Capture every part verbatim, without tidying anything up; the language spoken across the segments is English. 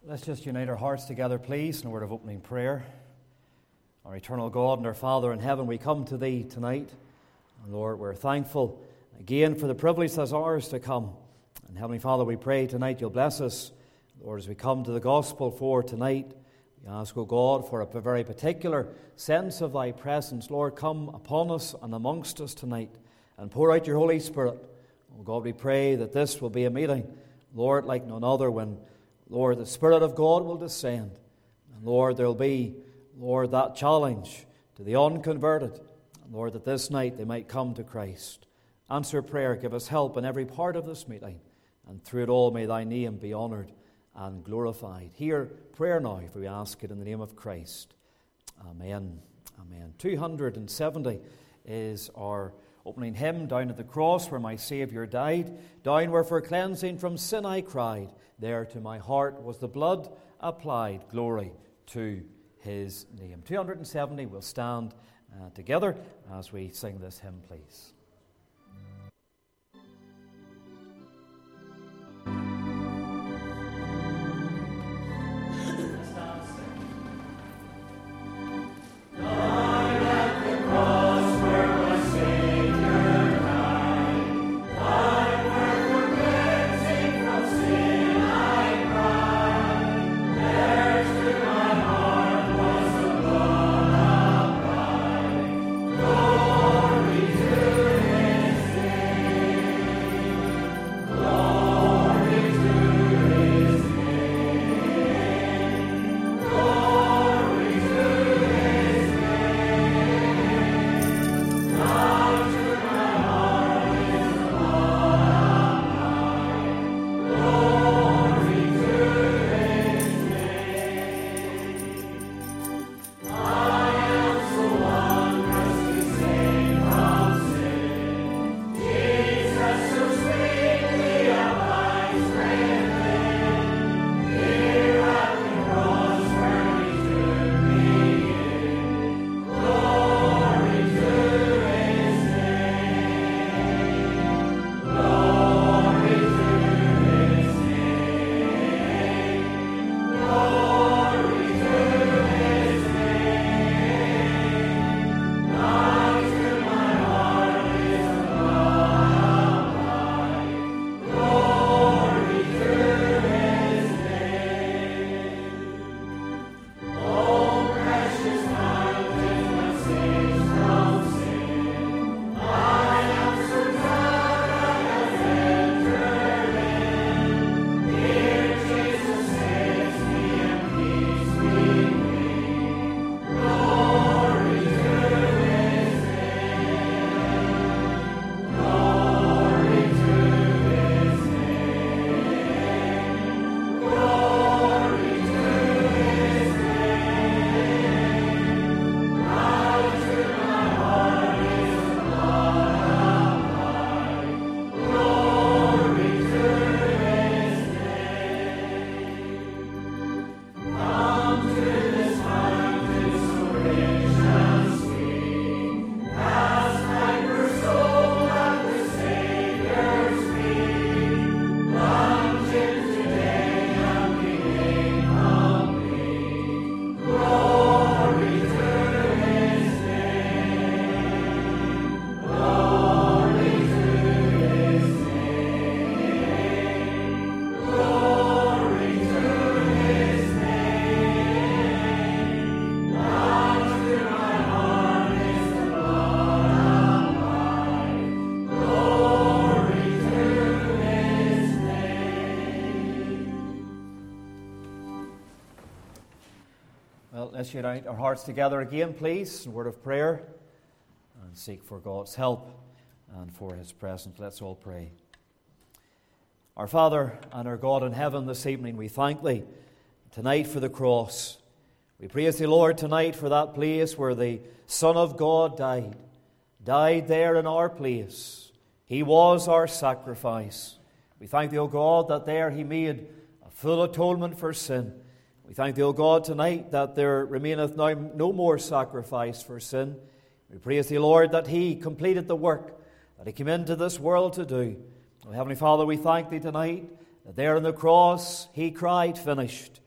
Let's just unite our hearts together, please, in a word of opening prayer. Our eternal God and our Father in heaven, we come to Thee tonight. And Lord, we're thankful again for the privilege that's ours to come. And Heavenly Father, we pray tonight You'll bless us. Lord, as we come to the gospel for tonight, we ask, O God, for a very particular sense of Thy presence. Lord, come upon us and amongst us tonight and pour out Your Holy Spirit. O God, we pray that this will be a meeting, Lord, like none other, when Lord, the Spirit of God will descend. And Lord, there will be, Lord, that challenge to the unconverted. And Lord, that this night they might come to Christ. Answer prayer. Give us help in every part of this meeting. And through it all may Thy name be honoured and glorified. Hear prayer now, for we ask it in the name of Christ. Amen. Amen. two hundred seventy is our opening hymn, Down at the Cross Where My Saviour Died. Down where for cleansing from sin I cried. There to my heart was the blood applied. Glory to His name. two hundred seventy, we'll stand uh, together as we sing this hymn, please. Let's unite our hearts together again, please, in a word of prayer, and seek for God's help and for His presence. Let's all pray. Our Father and our God in heaven, this evening we thank Thee tonight for the cross. We praise Thee, Lord, tonight for that place where the Son of God died, died there in our place. He was our sacrifice. We thank Thee, O God, that there He made a full atonement for sin. We thank Thee, O God, tonight that there remaineth now no more sacrifice for sin. We praise Thee, Lord, that He completed the work that He came into this world to do. O Heavenly Father, we thank Thee tonight that there on the cross He cried, finished.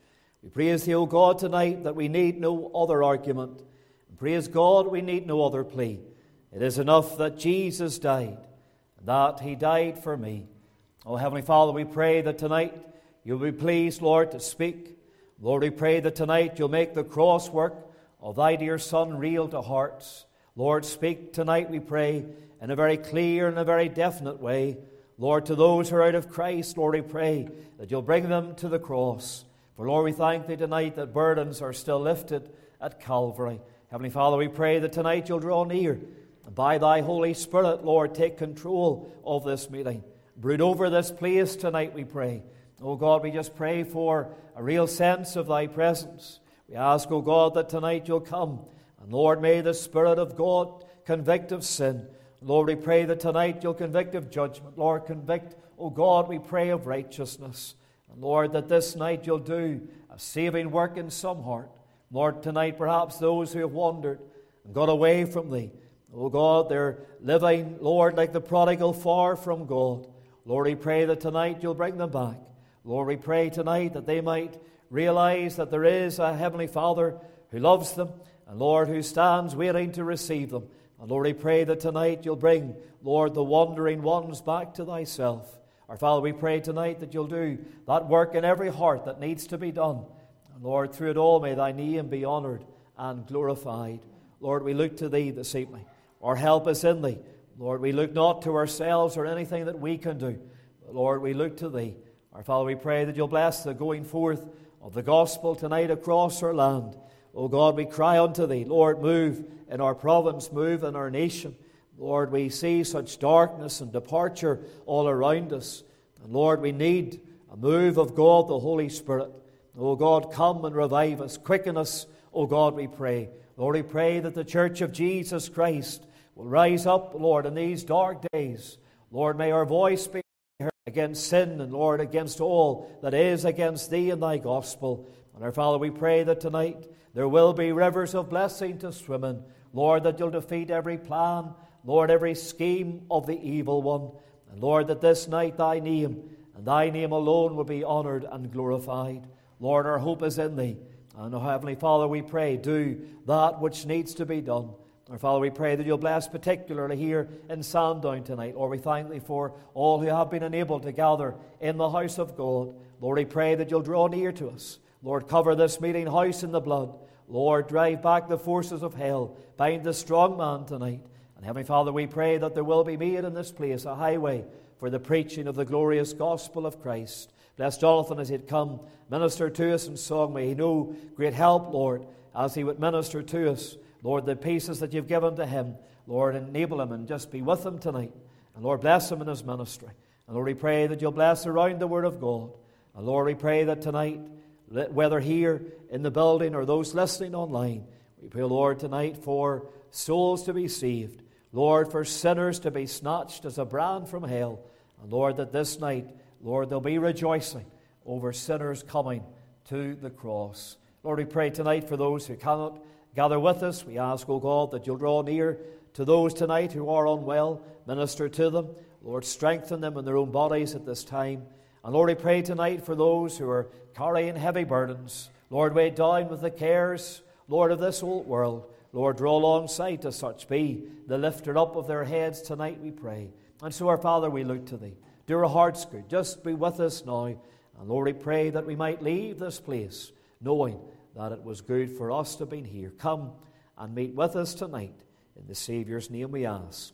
We praise Thee, O God, tonight that we need no other argument. And praise God, we need no other plea. It is enough that Jesus died, and that He died for me. Oh, Heavenly Father, we pray that tonight You'll be pleased, Lord, to speak. Lord, we pray that tonight You'll make the cross work of Thy dear Son real to hearts. Lord, speak tonight, we pray, in a very clear and a very definite way. Lord, to those who are out of Christ, Lord, we pray that You'll bring them to the cross. For, Lord, we thank Thee tonight that burdens are still lifted at Calvary. Heavenly Father, we pray that tonight You'll draw near, and by Thy Holy Spirit, Lord, take control of this meeting. Brood over this place tonight, we pray. Oh God, we just pray for a real sense of Thy presence. We ask, oh God, that tonight You'll come. And Lord, may the Spirit of God convict of sin. Lord, we pray that tonight You'll convict of judgment. Lord, convict, oh God, we pray of righteousness. And Lord, that this night You'll do a saving work in some heart. Lord, tonight perhaps those who have wandered and got away from Thee. Oh God, they're living, Lord, like the prodigal far from God. Lord, we pray that tonight You'll bring them back. Lord, we pray tonight that they might realize that there is a Heavenly Father who loves them, and Lord, who stands waiting to receive them. And Lord, we pray that tonight You'll bring, Lord, the wandering ones back to Thyself. Our Father, we pray tonight that You'll do that work in every heart that needs to be done. And Lord, through it all may Thy name be honoured and glorified. Lord, we look to Thee this evening. Our help is in Thee. Lord, we look not to ourselves or anything that we can do. But Lord, we look to Thee. Our Father, we pray that You'll bless the going forth of the gospel tonight across our land. O God, we cry unto Thee, Lord, move in our province, move in our nation. Lord, we see such darkness and departure all around us. And Lord, we need a move of God, the Holy Spirit. O God, come and revive us, quicken us, O God, we pray. Lord, we pray that the Church of Jesus Christ will rise up, Lord, in these dark days. Lord, may our voice be heard against sin, and Lord, against all that is against Thee and Thy gospel. And our Father, we pray that tonight there will be rivers of blessing to swim in. Lord, that You'll defeat every plan, Lord, every scheme of the evil one. And Lord, that this night Thy name and Thy name alone will be honoured and glorified. Lord, our hope is in Thee. And, oh, Heavenly Father, we pray, do that which needs to be done. Our Father, we pray that You'll bless particularly here in Sandown tonight. Lord, we thank Thee for all who have been enabled to gather in the house of God. Lord, we pray that You'll draw near to us. Lord, cover this meeting house in the blood. Lord, drive back the forces of hell. Bind the strong man tonight. And Heavenly Father, we pray that there will be made in this place a highway for the preaching of the glorious gospel of Christ. Bless Jonathan as he'd come, minister to us in song. May he know great help, Lord, as he would minister to us. Lord, the pieces that You've given to him, Lord, enable him and just be with him tonight. And Lord, bless him in his ministry. And Lord, we pray that You'll bless around the Word of God. And Lord, we pray that tonight, whether here in the building or those listening online, we pray, Lord, tonight for souls to be saved. Lord, for sinners to be snatched as a brand from hell. And Lord, that this night, Lord, there'll be rejoicing over sinners coming to the cross. Lord, we pray tonight for those who cannot gather with us. We ask, O God, that You'll draw near to those tonight who are unwell. Minister to them. Lord, strengthen them in their own bodies at this time. And Lord, we pray tonight for those who are carrying heavy burdens. Lord, weighed down with the cares, Lord, of this old world. Lord, draw alongside to such. Be the lifter up of their heads tonight, we pray. And so, our Father, we look to Thee. Do our hearts good. Just be with us now. And Lord, we pray that we might leave this place knowing that it was good for us to have been here. Come and meet with us tonight. In the Saviour's name we ask.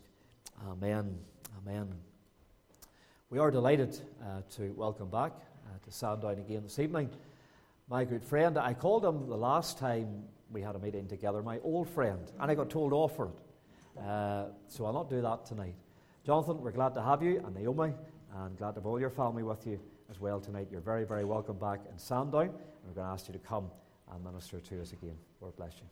Amen. Amen. We are delighted uh, to welcome back uh, to Sandown again this evening my good friend. I called him the last time we had a meeting together, my old friend, and I got told off for it. Uh, so I'll not do that tonight. Jonathan, we're glad to have you, and Naomi, and glad to have all your family with you as well tonight. You're very, very welcome back in Sandown, and we're going to ask you to come and minister to us again. Lord bless you.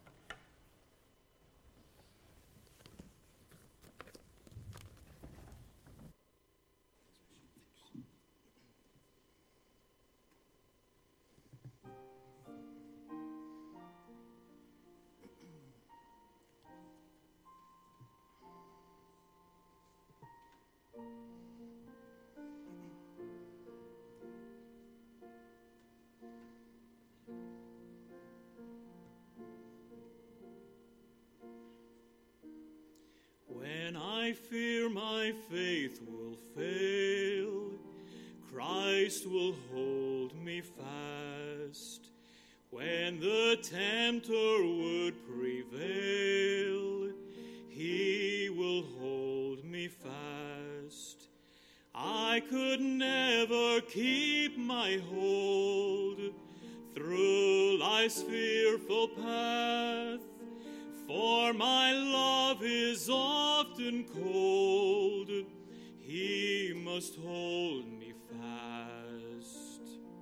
Thank you. I fear my faith will fail, Christ will hold me fast. When the tempter would prevail, he will hold me fast. I could never keep my hold through life's fearful path, for my love is often cold. He must hold me fast.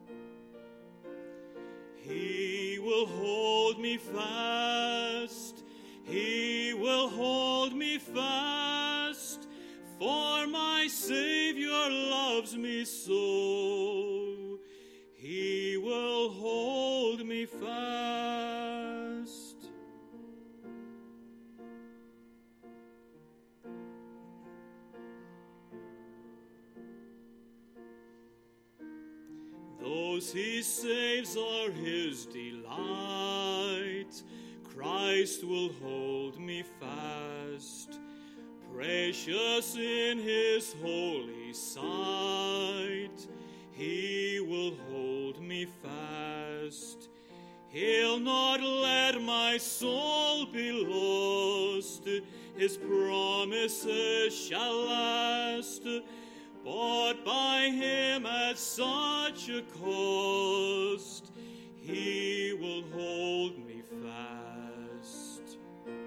He will hold me fast. He will hold me fast, for my Savior loves me so. He will hold me fast. Those he saves are his delight. Christ will hold me fast. Precious in his holy sight, he will hold me fast. He'll not let my soul be lost. His promises shall last, bought by him at such a cost. He will hold me fast.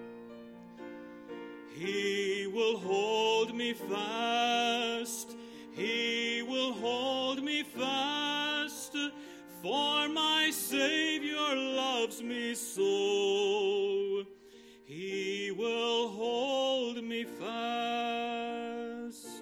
He will hold me fast. He will hold me fast, for my Savior loves me so. He will hold me fast.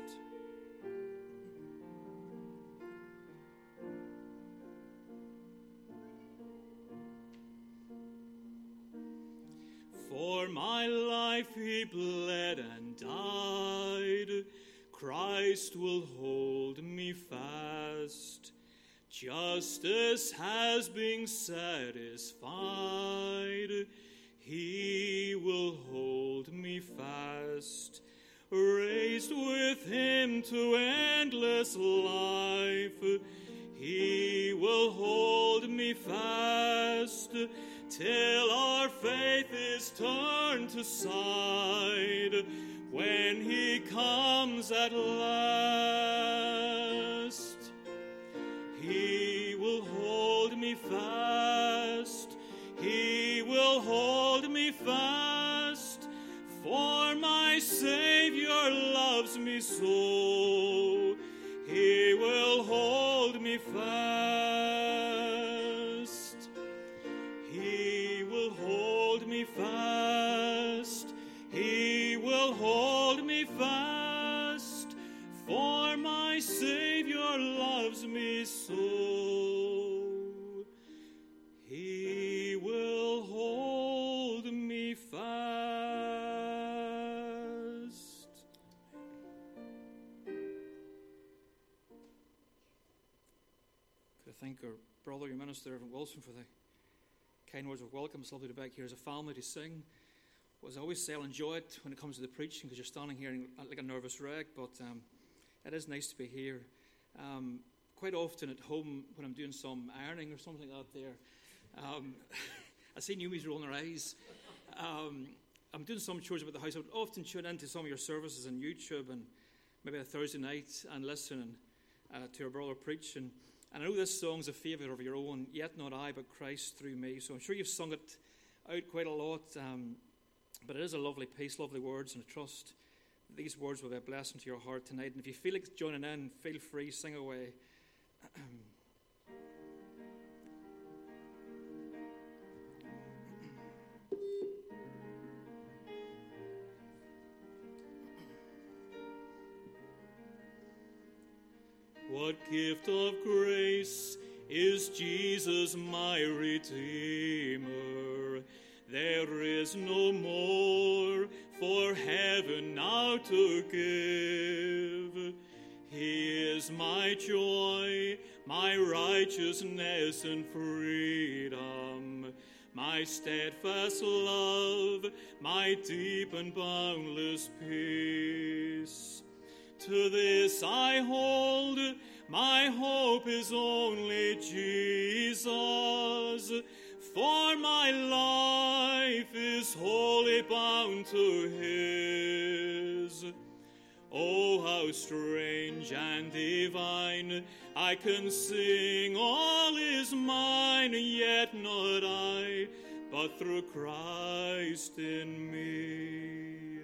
For my life he bled and died. Christ will hold me fast. Justice has been satisfied. He will hold me fast. Raised with him to endless life, he will hold me fast, till our faith is turned to sight, when he comes at last. He will hold me fast. He will hold me fast, for my Savior loves me so. He will hold me fast. He will hold me fast. He will hold me fast, for my Savior loves me so. He will hold me fast. Could I thank our brother, your minister, Reverend Wilson, for the kind words of welcome. It's lovely to be back here as a family to sing. As I always say, I'll enjoy it when it comes to the preaching, because you're standing here like a nervous wreck, but um, it is nice to be here. Um, quite often at home, when I'm doing some ironing or something like that there, um, I see newbies rolling their eyes. Um, I'm doing some chores about the house. I would often tune into some of your services on YouTube and maybe a Thursday night and listen uh, to your brother preach. And, and I know this song's a favourite of your own, Yet Not I, But Christ Through Me. So I'm sure you've sung it out quite a lot. Um, But it is a lovely piece, lovely words, and I trust that these words will be a blessing to your heart tonight. And if you feel like joining in, feel free, sing away. What gift of grace is Jesus my Redeemer? There is no more for heaven now to give. He is my joy, my righteousness and freedom, my my steadfast love, my deep and boundless peace. To this I hold, my hope is only Jesus, for my life is wholly bound to his. Oh, how strange and divine, I can sing all is mine, yet not I, but through Christ in me.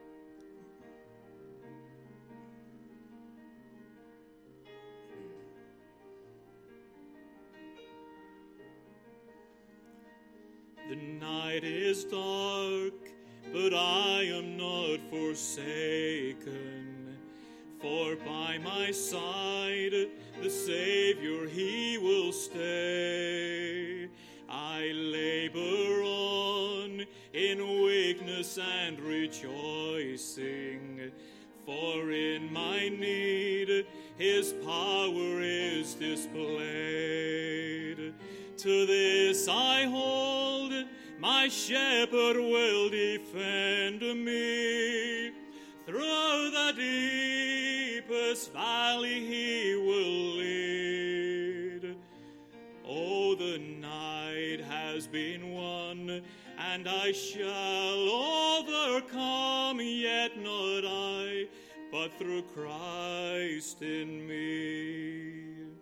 The night is dark, but I am not forsaken, for by my side the Savior, he will stay. I labor on in weakness and rejoicing, for in my need his power is displayed. To this I hold, my shepherd will defend me. Through the deepest valley he will lead. Oh, the night has been won, and I shall overcome, yet not I, but through Christ in me.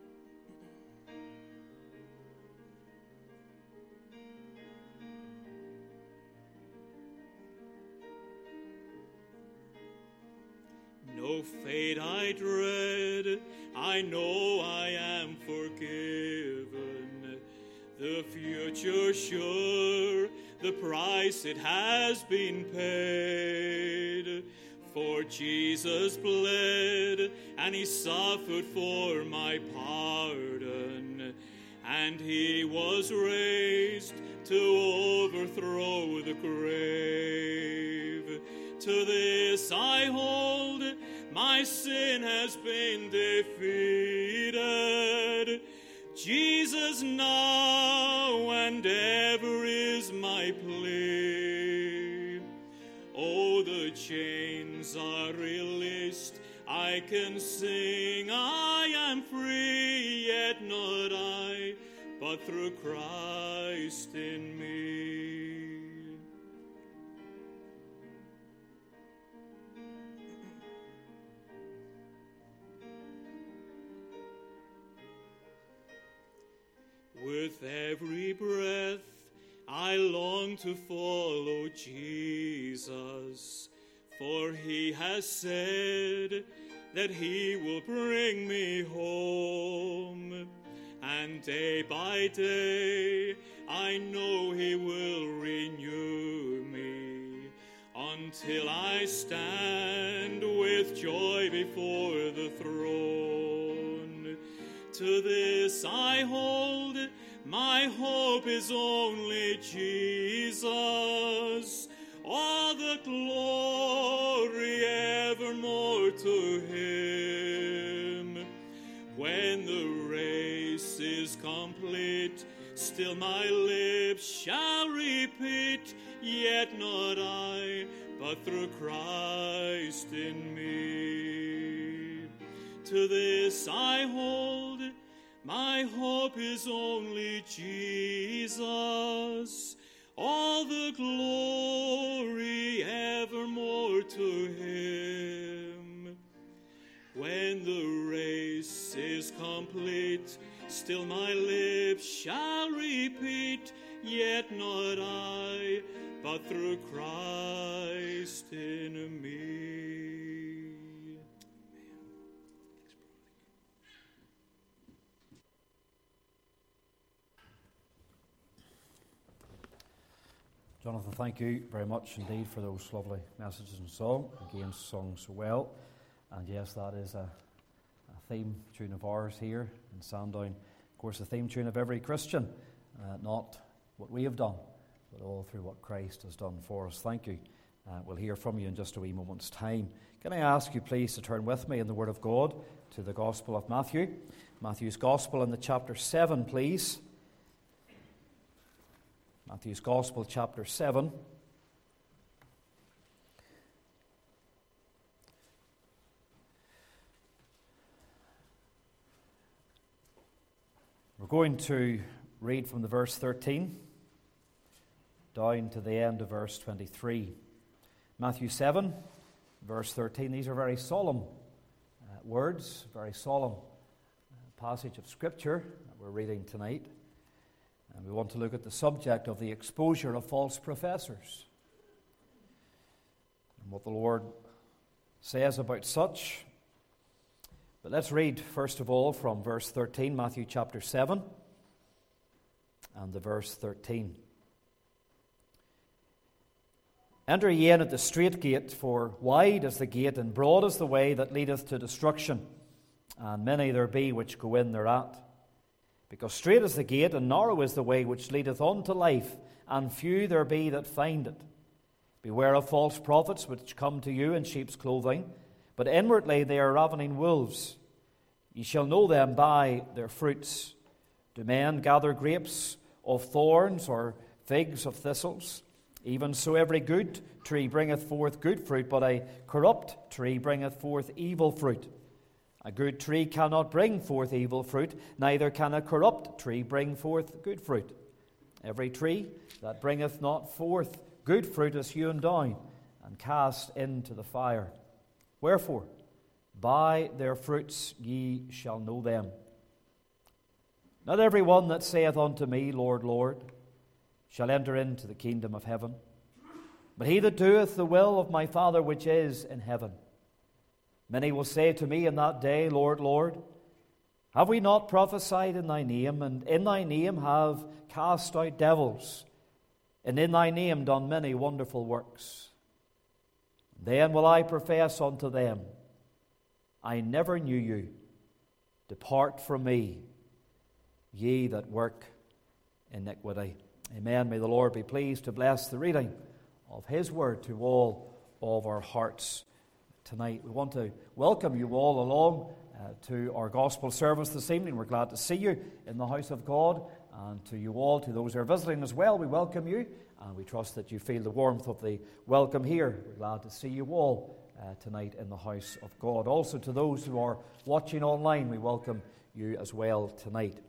No fate I dread, I know I am forgiven. The future sure, the price it has been paid. For Jesus bled, and he suffered for my pardon, and he was raised to overthrow the grave. To this I hold, my sin has been defeated. Jesus now and ever is my plea. Oh, the chains are released, I can sing, I am free, yet not I, but through Christ in me. With every breath, I long to follow Jesus, for he has said that he will bring me home. And day by day, I know he will renew me, until I stand with joy before the throne. To this I hold, my hope is only Jesus. All the glory evermore to him. When the race is complete, still my lips shall repeat, yet not I, but through Christ in me. To this I hold, my hope is only Jesus. All the glory evermore to him. When the race is complete, still my lips shall repeat, yet not I, but through Christ in me. Jonathan, thank you very much indeed for those lovely messages and song. Again, sung so well. And yes, that is a, a theme tune of ours here in Sandown. Of course, the theme tune of every Christian, uh, not what we have done, but all through what Christ has done for us. Thank you. Uh, we'll hear from you in just a wee moment's time. Can I ask you please to turn with me in the Word of God to the Gospel of Matthew. Matthew's Gospel in the chapter seven, please. Matthew's Gospel, chapter seven. We're going to read from the verse thirteen down to the end of verse twenty-three. Matthew seven, verse thirteen. These are very solemn uh, words, very solemn uh, passage of Scripture that we're reading tonight. And we want to look at the subject of the exposure of false professors and what the Lord says about such. But let's read, first of all, from verse thirteen, Matthew chapter seven, and the verse thirteen. Enter ye in at the strait gate, for wide is the gate, and broad is the way that leadeth to destruction, and many there be which go in thereat. Because strait is the gate, and narrow is the way which leadeth unto life, and few there be that find it. Beware of false prophets, which come to you in sheep's clothing, but inwardly they are ravening wolves. Ye shall know them by their fruits. Do men gather grapes of thorns, or figs of thistles? Even so every good tree bringeth forth good fruit, but a corrupt tree bringeth forth evil fruit. A good tree cannot bring forth evil fruit, neither can a corrupt tree bring forth good fruit. Every tree that bringeth not forth good fruit is hewn down and cast into the fire. Wherefore, by their fruits ye shall know them. Not every one that saith unto me, Lord, Lord, shall enter into the kingdom of heaven, but he that doeth the will of my Father which is in heaven. Many will say to me in that day, Lord, Lord, have we not prophesied in thy name, and in thy name have cast out devils, and in thy name done many wonderful works? Then will I profess unto them, I never knew you. Depart from me, ye that work iniquity. Amen. May the Lord be pleased to bless the reading of His word to all of our hearts tonight. We want to welcome you all along uh, to our gospel service this evening. We're glad to see you in the house of God, and to you all, to those who are visiting as well, we welcome you, and we trust that you feel the warmth of the welcome here. We're glad to see you all uh, tonight in the house of God. Also to those who are watching online, we welcome you as well tonight.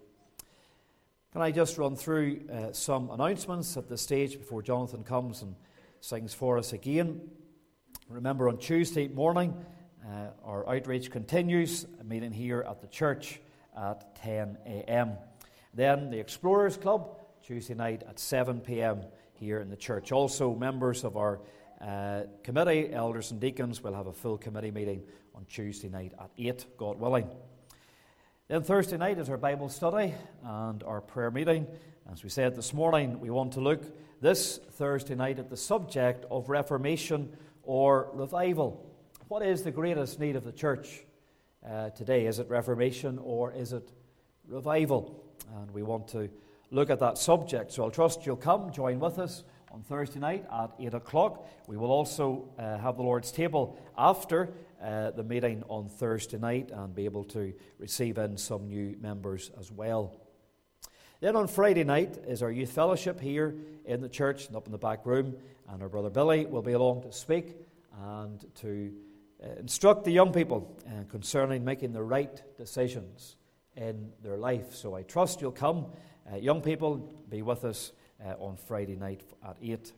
Can I just run through uh, some announcements at this stage before Jonathan comes and sings for us again? Remember, on Tuesday morning, uh, our outreach continues, a meeting here at the church at ten a.m. Then the Explorers Club, Tuesday night at seven p.m. here in the church. Also, members of our uh, committee, elders and deacons, will have a full committee meeting on Tuesday night at eight, God willing. Then Thursday night is our Bible study and our prayer meeting. As we said this morning, we want to look this Thursday night at the subject of reformation or revival. What is the greatest need of the church uh, today? Is it reformation or is it revival? And we want to look at that subject. So I'll trust you'll come, join with us on Thursday night at eight o'clock. We will also uh, have the Lord's table after uh, the meeting on Thursday night and be able to receive in some new members as well. Then on Friday night is our youth fellowship here in the church and up in the back room, and our brother Billy will be along to speak and to uh, instruct the young people uh, concerning making the right decisions in their life. So I trust you'll come. Uh, young people, be with us uh, on Friday night at eight.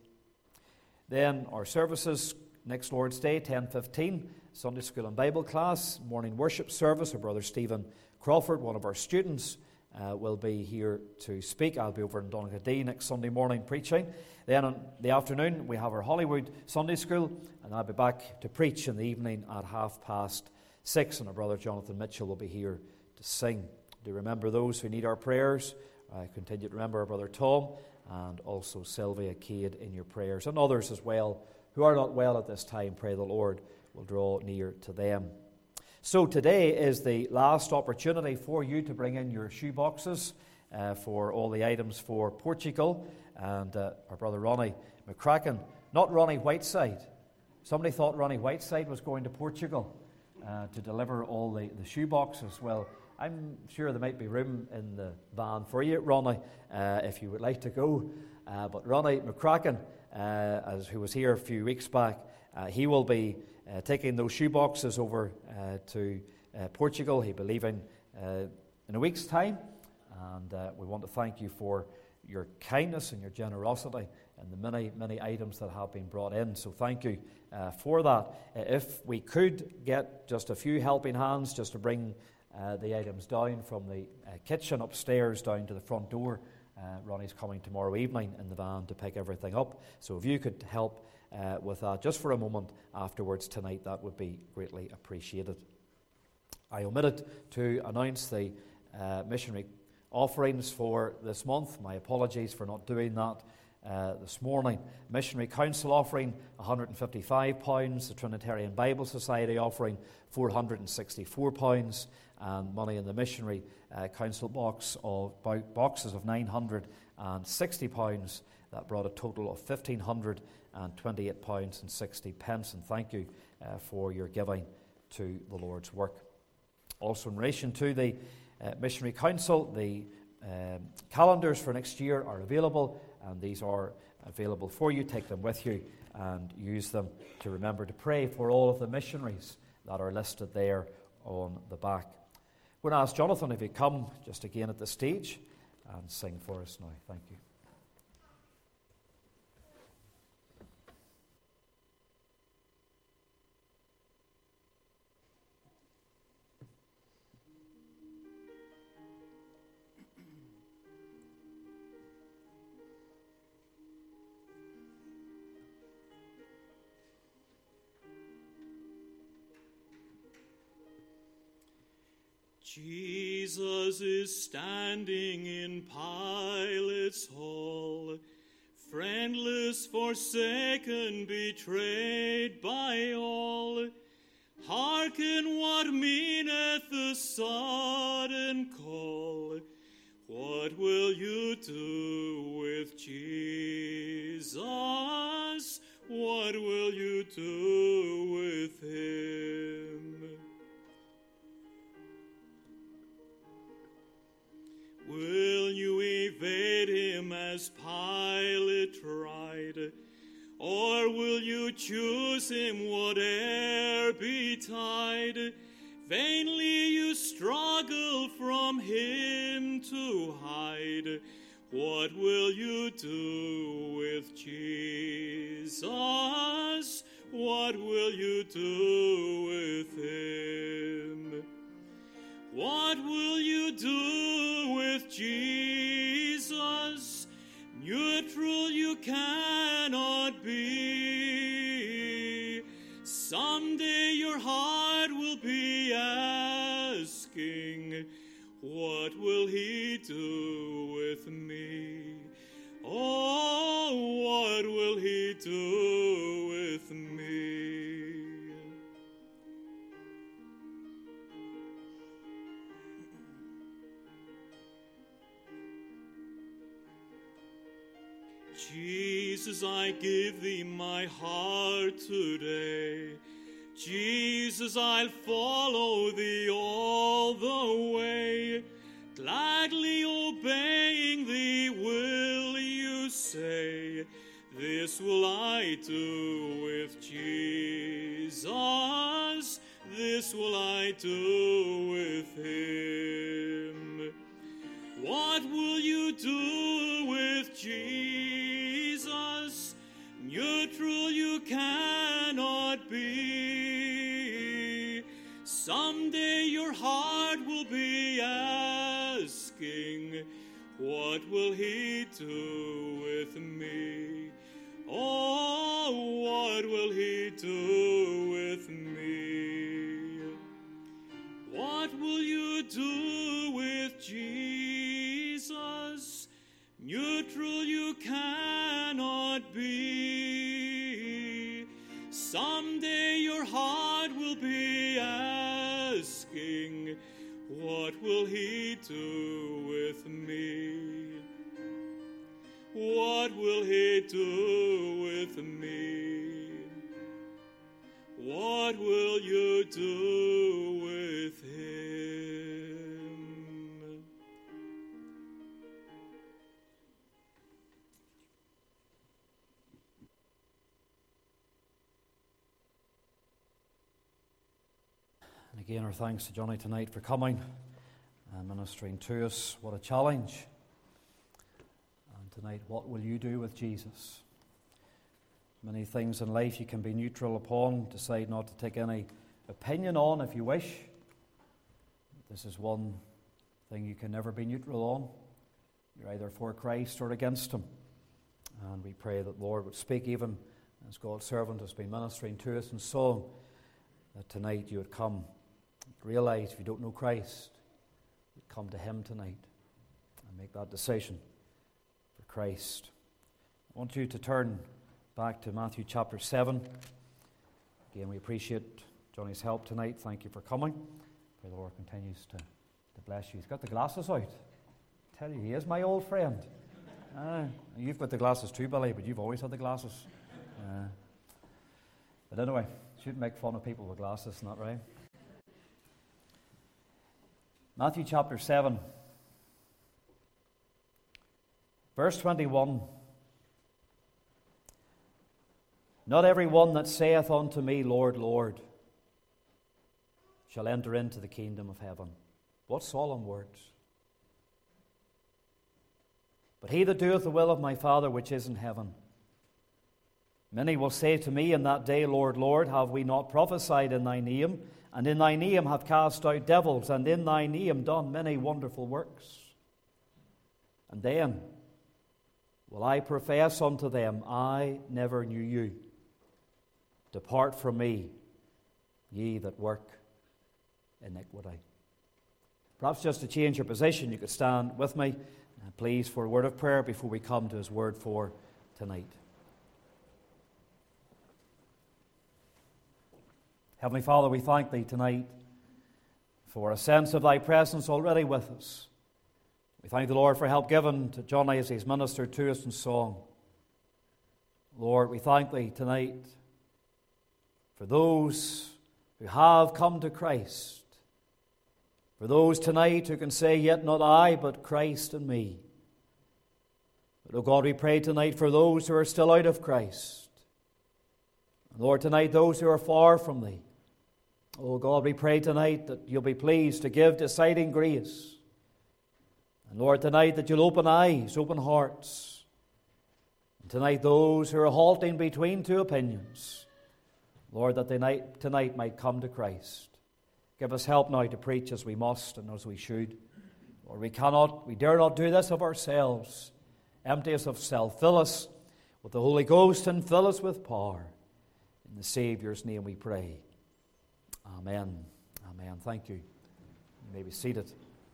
Then our services next Lord's Day, ten fifteen, Sunday School and Bible class, morning worship service. Our brother Stephen Crawford, one of our students, Uh, will be here to speak. I'll be over in Donaghadee next Sunday morning preaching. Then on the afternoon we have our Hollywood Sunday School, and I'll be back to preach in the evening at half past six, and our brother Jonathan Mitchell will be here to sing. Do remember those who need our prayers. Uh, continue to remember our brother Tom and also Sylvia Cade in your prayers, and others as well who are not well at this time. Pray the Lord will draw near to them. So today is the last opportunity for you to bring in your shoe boxes uh, for all the items for Portugal. And uh, our brother Ronnie McCracken, not Ronnie Whiteside. Somebody thought Ronnie Whiteside was going to Portugal uh, to deliver all the, the shoe boxes. Well, I'm sure there might be room in the van for you, Ronnie, uh, if you would like to go. Uh, but Ronnie McCracken, uh, as who was here a few weeks back, uh, he will be uh, taking those shoe boxes over uh, to uh, Portugal. He'll be leaving uh, in a week's time. And uh, we want to thank you for your kindness and your generosity and the many, many items that have been brought in. So thank you uh, for that. Uh, if we could get just a few helping hands just to bring uh, the items down from the uh, kitchen upstairs down to the front door. Uh, Ronnie's coming tomorrow evening in the van to pick everything up. So if you could help uh, with that just for a moment afterwards tonight, that would be greatly appreciated. I omitted to announce the uh, missionary offerings for this month. My apologies for not doing that uh, this morning. Missionary Council offering one hundred fifty-five pounds, the Trinitarian Bible Society offering four hundred sixty-four pounds, and money in the Missionary uh, Council box of boxes of nine hundred sixty pounds. That brought a total of one thousand five hundred twenty-eight pounds and sixty pence. And thank you uh, for your giving to the Lord's work. Also, in relation to the Uh, Missionary Council, the um, calendars for next year are available, and these are available for you. Take them with you and use them to remember to pray for all of the missionaries that are listed there on the back. We're going to ask Jonathan if he'd come just again at the stage and sing for us now. Thank you. Jesus is standing in Pilate's hall, friendless, forsaken, betrayed by all. Hearken what meaneth the sudden call. What will you do with Jesus? What will you do with him? Will you evade him as Pilate tried? Or will you choose him whate'er betide? Vainly you struggle from him to hide. What will you do with Jesus? What will you do with him? What will you do with Jesus? Neutral you cannot be. Someday your heart will be asking, what will he do with me? Oh, what will he do with me? Jesus, I give thee my heart today. Jesus, I'll follow thee all the way. Gladly obeying thee will you say, this will I do with Jesus, this will I do with him. What will you do with Jesus? Neutral you cannot be. Someday your heart will be asking, what will he do with me? Oh, what will he do with me? What will you do with Jesus? Neutral you cannot be. Someday your heart will be asking, what will he do with me? What will he do with me? What will you do with him? Again, our thanks to Johnny tonight for coming and ministering to us. What a challenge. And tonight, what will you do with Jesus? Many things in life you can be neutral upon, decide not to take any opinion on if you wish. This is one thing you can never be neutral on. You're either for Christ or against Him. And we pray that the Lord would speak, even as God's servant has been ministering to us in song, that tonight you would come, realize if you don't know Christ, you'd come to Him tonight and make that decision for Christ. I want you to turn back to Matthew chapter seven. Again, we appreciate Johnny's help tonight. Thank you for coming. Pray the Lord continues to, to bless you. He's got the glasses out. I tell you, he is my old friend. Uh, you've got the glasses too, Billy, but you've always had the glasses. Uh, but anyway, shouldn't make fun of people with glasses, not right? Matthew chapter seven, verse twenty-one. Not every one that saith unto me, Lord, Lord, shall enter into the kingdom of heaven. What solemn words. But he that doeth the will of my Father which is in heaven. Many will say to me in that day, Lord, Lord, have we not prophesied in thy name, and in thy name have cast out devils, and in thy name done many wonderful works? And then will I profess unto them, I never knew you. Depart from me, ye that work iniquity. Perhaps just to change your position, you could stand with me, uh, please, for a word of prayer before we come to His word for tonight. Heavenly Father, we thank Thee tonight for a sense of Thy presence already with us. We thank the Lord for help given to Johnny as he's ministered to us in song. Lord, we thank Thee tonight for those who have come to Christ, for those tonight who can say, yet not I, but Christ in me. But, oh God, we pray tonight for those who are still out of Christ. And Lord, tonight, those who are far from Thee. Oh God, we pray tonight that You'll be pleased to give deciding grace. And Lord, tonight that You'll open eyes, open hearts. And tonight, those who are halting between two opinions, Lord, that they night, tonight might come to Christ. Give us help now to preach as we must and as we should. Lord, we cannot, we dare not do this of ourselves. Empty us of self. Fill us with the Holy Ghost and fill us with power. In the Saviour's name we pray. Amen. Amen. Thank you. You may be seated.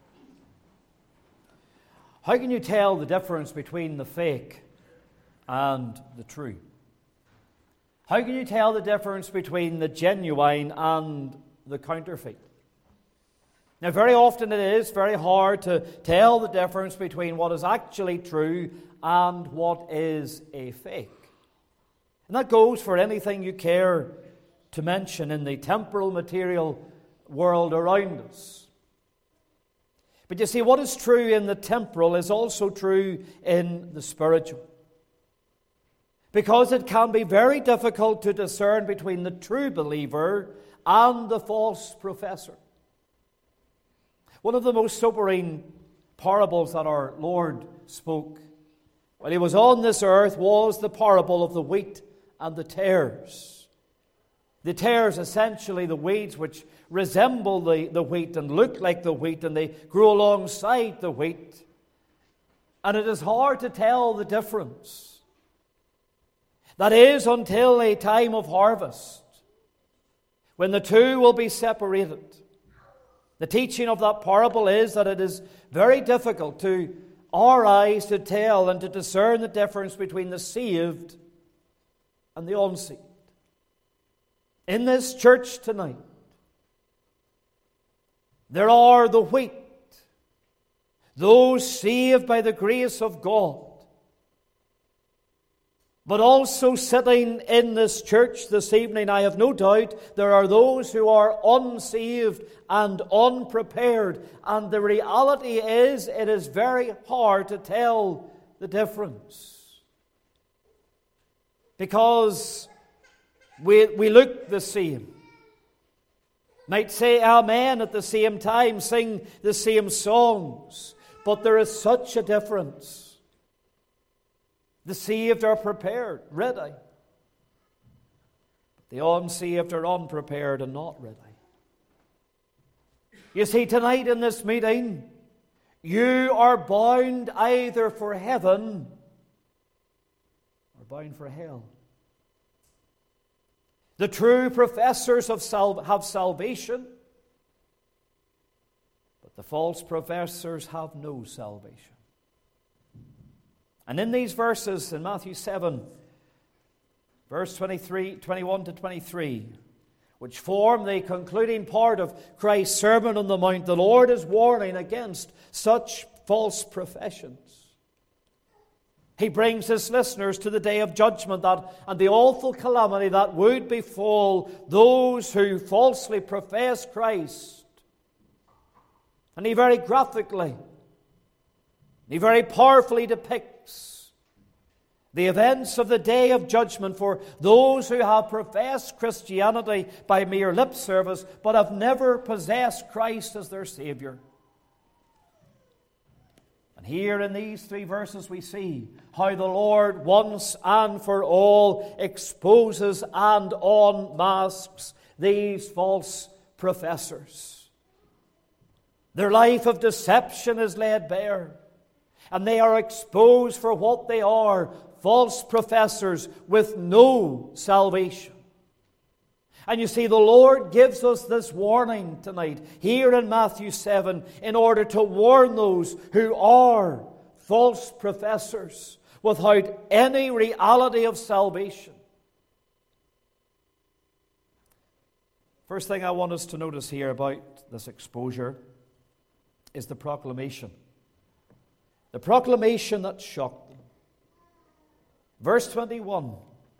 How can you tell the difference between the fake and the true? How can you tell the difference between the genuine and the counterfeit? Now, very often it is very hard to tell the difference between what is actually true and what is a fake. And that goes for anything you care to mention in the temporal, material world around us. But you see, what is true in the temporal is also true in the spiritual. Because it can be very difficult to discern between the true believer and the false professor. One of the most sobering parables that our Lord spoke when He was on this earth was the parable of the wheat and the tares. The tares, essentially the weeds which resemble the, the wheat and look like the wheat, and they grow alongside the wheat. And it is hard to tell the difference. That is until a time of harvest, when the two will be separated. The teaching of that parable is that it is very difficult to our eyes to tell and to discern the difference between the saved and the unsaved. In this church tonight, there are the wheat, those saved by the grace of God. But also sitting in this church this evening, I have no doubt, there are those who are unsaved and unprepared. And the reality is, it is very hard to tell the difference. Because we, we look the same. might say amen at the same time, sing the same songs, but there is such a difference. The saved are prepared, ready. The unsaved are unprepared and not ready. You see, tonight in this meeting, you are bound either for heaven or bound for hell. The true professors of sal- have salvation, but the false professors have no salvation. And in these verses in Matthew seven, verse twenty-three, twenty-one to twenty-three, which form the concluding part of Christ's Sermon on the Mount, the Lord is warning against such false professions. He brings his listeners to the day of judgment that, and the awful calamity that would befall those who falsely profess Christ. And he very graphically, he very powerfully depicts the events of the day of judgment for those who have professed Christianity by mere lip service but have never possessed Christ as their Savior. And here in these three verses we see how the Lord once and for all exposes and unmasks these false professors. Their life of deception is laid bare, and they are exposed for what they are, false professors with no salvation. And you see, the Lord gives us this warning tonight, here in Matthew seven, in order to warn those who are false professors without any reality of salvation. First thing I want us to notice here about this exposure is the proclamation. The proclamation that shocked them. Verse twenty-one.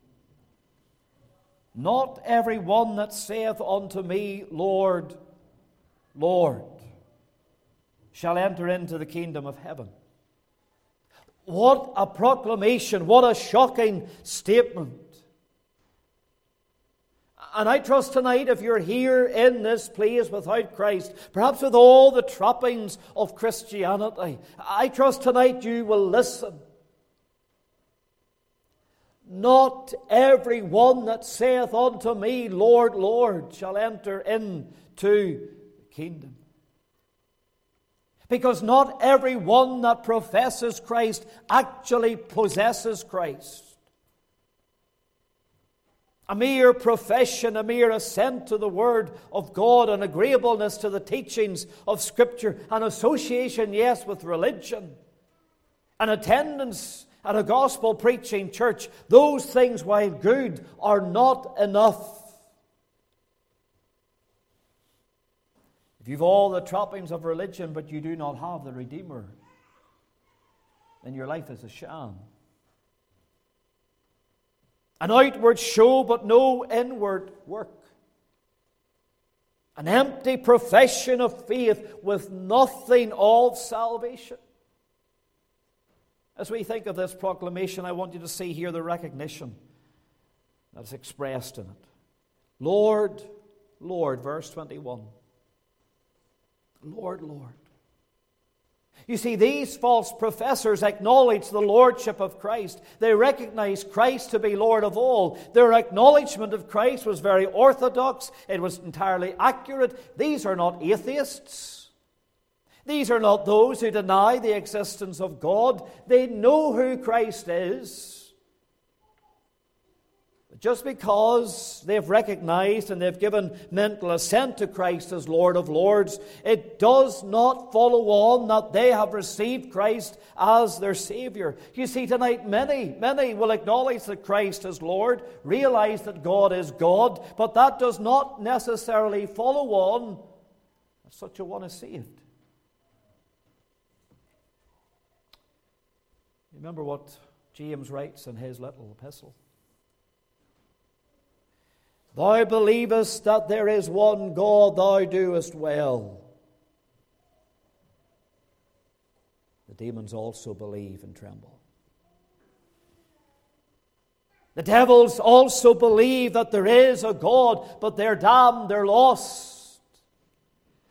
Not every one that saith unto me, Lord, Lord, shall enter into the kingdom of heaven. What a proclamation, what a shocking statement. And I trust tonight, if you're here in this place without Christ, perhaps with all the trappings of Christianity, I trust tonight you will listen. Not every one that saith unto me, Lord, Lord, shall enter into the kingdom. Because not every one that professes Christ actually possesses Christ. A mere profession, a mere assent to the Word of God, an agreeableness to the teachings of Scripture, an association, yes, with religion, an attendance at a gospel-preaching church, those things, while good, are not enough. If you've all the trappings of religion, but you do not have the Redeemer, then your life is a sham. An outward show, but no inward work. An empty profession of faith with nothing of salvation. As we think of this proclamation, I want you to see here the recognition that's expressed in it. Lord, Lord, verse twenty-one. Lord, Lord. You see, these false professors acknowledge the lordship of Christ. They recognize Christ to be Lord of all. Their acknowledgement of Christ was very orthodox. It was entirely accurate. These are not atheists. These are not those who deny the existence of God. They know who Christ is. But just because they've recognized and they've given mental assent to Christ as Lord of Lords, it does not follow on that they have received Christ as their Savior. You see, tonight many, many will acknowledge that Christ is Lord, realize that God is God, but that does not necessarily follow on that such a one is saved. Remember what James writes in his little epistle. Thou believest that there is one God, thou doest well. The demons also believe and tremble. The devils also believe that there is a God, but they're damned, they're lost.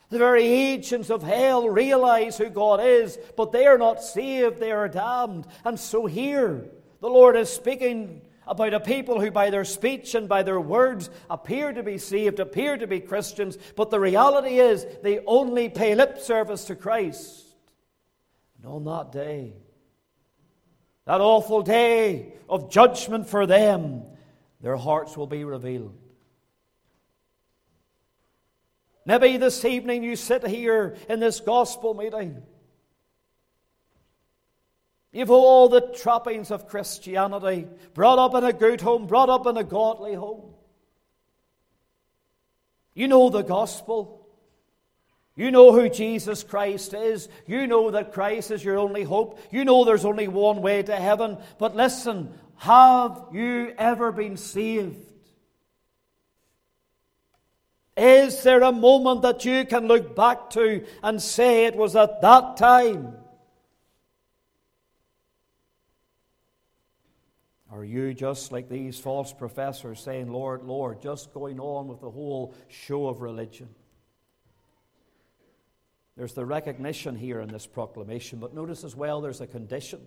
The very agents of hell realize who God is, but they are not saved, they are damned. And so here, the Lord is speaking about a people who by their speech and by their words appear to be saved, appear to be Christians, but the reality is they only pay lip service to Christ. And on that day, that awful day of judgment for them, their hearts will be revealed. Maybe this evening you sit here in this gospel meeting. You've all the trappings of Christianity, brought up in a good home, brought up in a godly home. You know the gospel. You know who Jesus Christ is. You know that Christ is your only hope. You know there's only one way to heaven. But listen, have you ever been saved? Is there a moment that you can look back to and say it was at that time? Are you just like these false professors saying, Lord, Lord, just going on with the whole show of religion? There's the recognition here in this proclamation, but notice as well there's a condition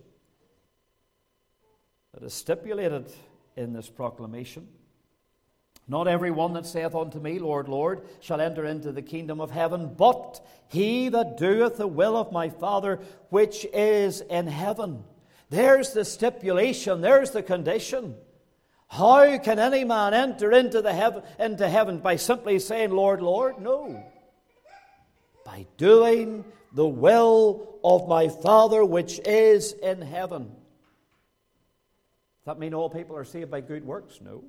that is stipulated in this proclamation. Not every one that saith unto me, Lord, Lord, shall enter into the kingdom of heaven, but he that doeth the will of my Father which is in heaven. There's the stipulation, there's the condition. How can any man enter into, the heaven, into heaven by simply saying, Lord, Lord? No. By doing the will of my Father which is in heaven. Does that mean all people are saved by good works? No.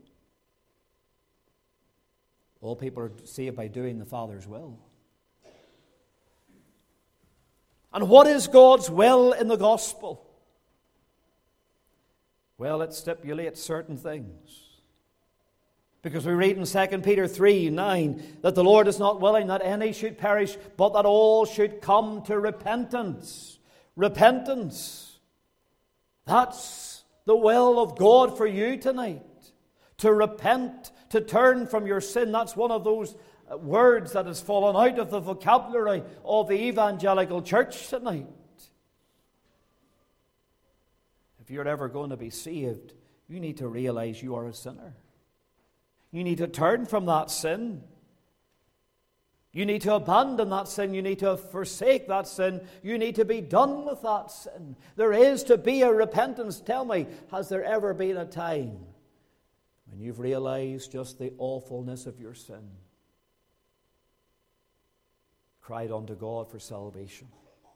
All people are saved by doing the Father's will. And what is God's will in the gospel? Well, it stipulates certain things. Because we read in Second Peter three nine that the Lord is not willing that any should perish, but that all should come to repentance. Repentance. That's the will of God for you tonight. To repent, to turn from your sin. That's one of those words that has fallen out of the vocabulary of the evangelical church tonight. If you're ever going to be saved, you need to realize you are a sinner. You need to turn from that sin. You need to abandon that sin. You need to forsake that sin. You need to be done with that sin. There is to be a repentance. Tell me, has there ever been a time when you've realized just the awfulness of your sin, cried unto God for salvation?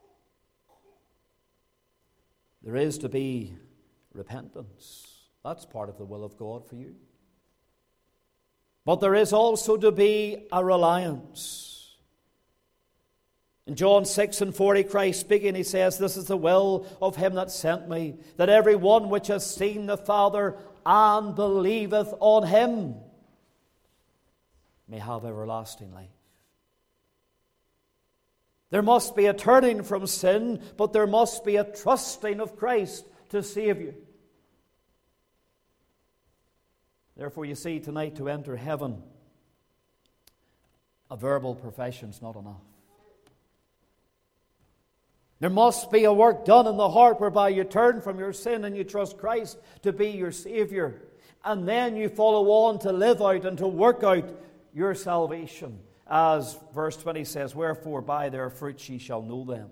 There is to be repentance. That's part of the will of God for you. But there is also to be a reliance. In John six and forty, Christ speaking, he says, This is the will of him that sent me, that every one which has seen the Father and believeth on him may have everlasting life. There must be a turning from sin, but there must be a trusting of Christ to save you. Therefore, you see, tonight to enter heaven, a verbal profession is not enough. There must be a work done in the heart whereby you turn from your sin and you trust Christ to be your Savior. And then you follow on to live out and to work out your salvation. As verse twenty says, Wherefore by their fruits ye shall know them.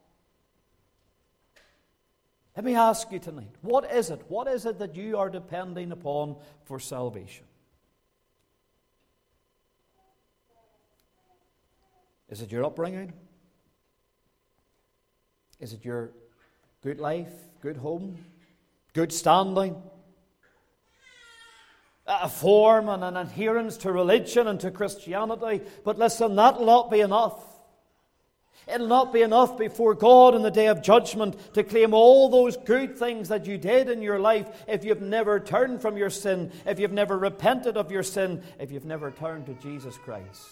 Let me ask you tonight, what is it? What is it that you are depending upon for salvation? Is it your upbringing? Is it your good life, good home, good standing? A form and an adherence to religion and to Christianity? But listen, that will not be enough. It'll not be enough before God in the day of judgment to claim all those good things that you did in your life if you've never turned from your sin, if you've never repented of your sin, if you've never turned to Jesus Christ.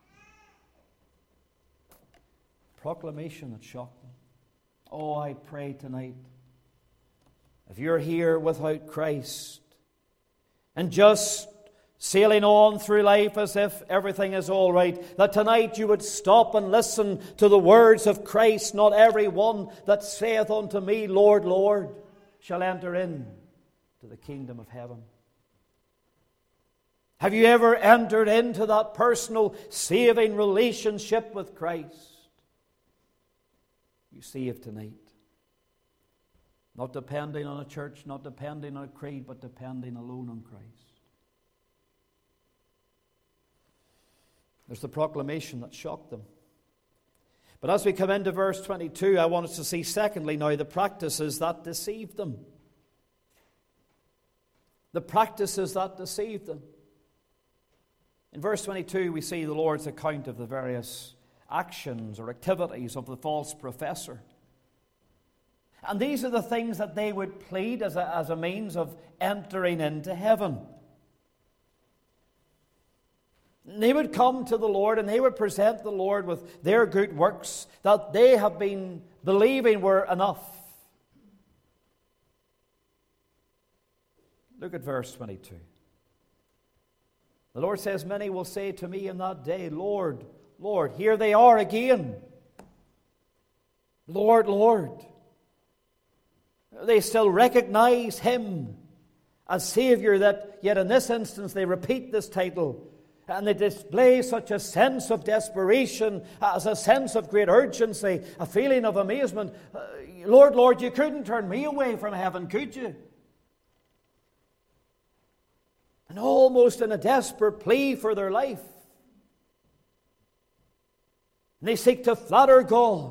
Proclamation that shocked me. Oh, I pray tonight, if you're here without Christ and just sailing on through life as if everything is all right, that tonight you would stop and listen to the words of Christ. Not every one that saith unto me, Lord, Lord, shall enter in to the kingdom of heaven. Have you ever entered into that personal saving relationship with Christ? You saved tonight. Not depending on a church, not depending on a creed, but depending alone on Christ. There's the proclamation that shocked them. But as we come into verse twenty-two, I want us to see, secondly, now the practices that deceived them. The practices that deceived them. In verse twenty-two, we see the Lord's account of the various actions or activities of the false professor. And these are the things that they would plead as a, as a means of entering into heaven. They would come to the Lord and they would present the Lord with their good works that they have been believing were enough. Look at verse twenty-two. The Lord says, many will say to me in that day, Lord, Lord. Here they are again. Lord, Lord. They still recognize Him as Savior, that yet in this instance they repeat this title. And they display such a sense of desperation, as a sense of great urgency, a feeling of amazement. Uh, Lord, Lord, you couldn't turn me away from heaven, could you? And almost in a desperate plea for their life. And they seek to flatter God.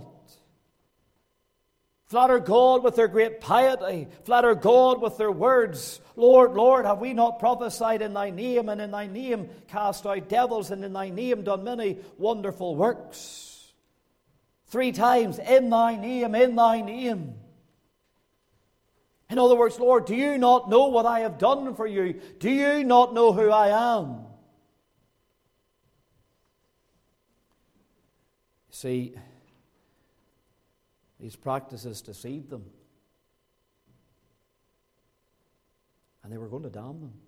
Flatter God with their great piety. Flatter God with their words. Lord, Lord, have we not prophesied in Thy name, and in Thy name cast out devils, and in Thy name done many wonderful works? Three times, in Thy name, in Thy name. In other words, Lord, do you not know what I have done for you? Do you not know who I am? See, these practices deceived them. And they were going to damn them.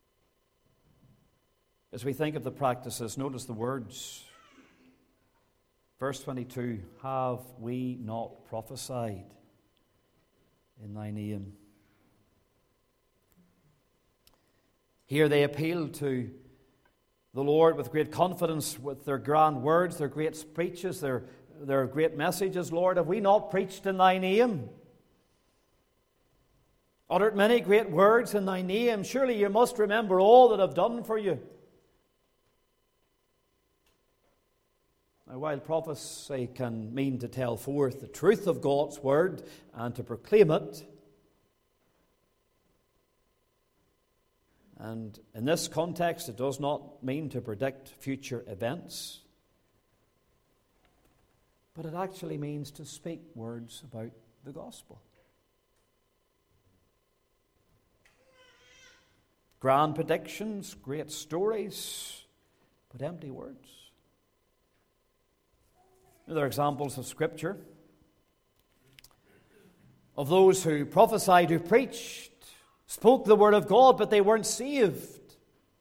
As we think of the practices, notice the words. Verse twenty-two, have we not prophesied in Thy name? Here they appealed to the Lord with great confidence, with their grand words, their great speeches, their, their great messages. Lord, have we not preached in Thy name? Uttered many great words in Thy name. Surely you must remember all that I've done for you. Now, while prophecy can mean to tell forth the truth of God's word and to proclaim it, and in this context it does not mean to predict future events, but it actually means to speak words about the gospel. Grand predictions, great stories, but empty words. There are examples of Scripture of those who prophesied, who preached, spoke the word of God, but they weren't saved.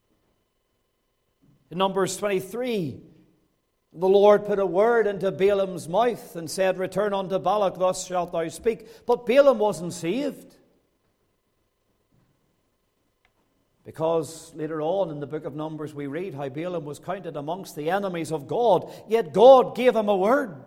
In Numbers twenty-three, the Lord put a word into Balaam's mouth and said, return unto Balak, thus shalt thou speak. But Balaam wasn't saved. Because later on in the book of Numbers we read how Balaam was counted amongst the enemies of God, yet God gave him a word.